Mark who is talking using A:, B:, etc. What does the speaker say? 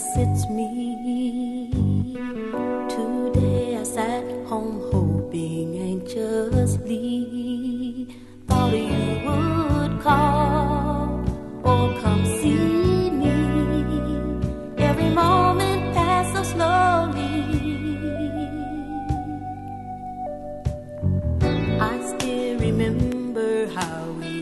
A: visits me. Today I sat home hoping anxiously, thought you would call or come see me. Every moment passed so slowly. I still remember how we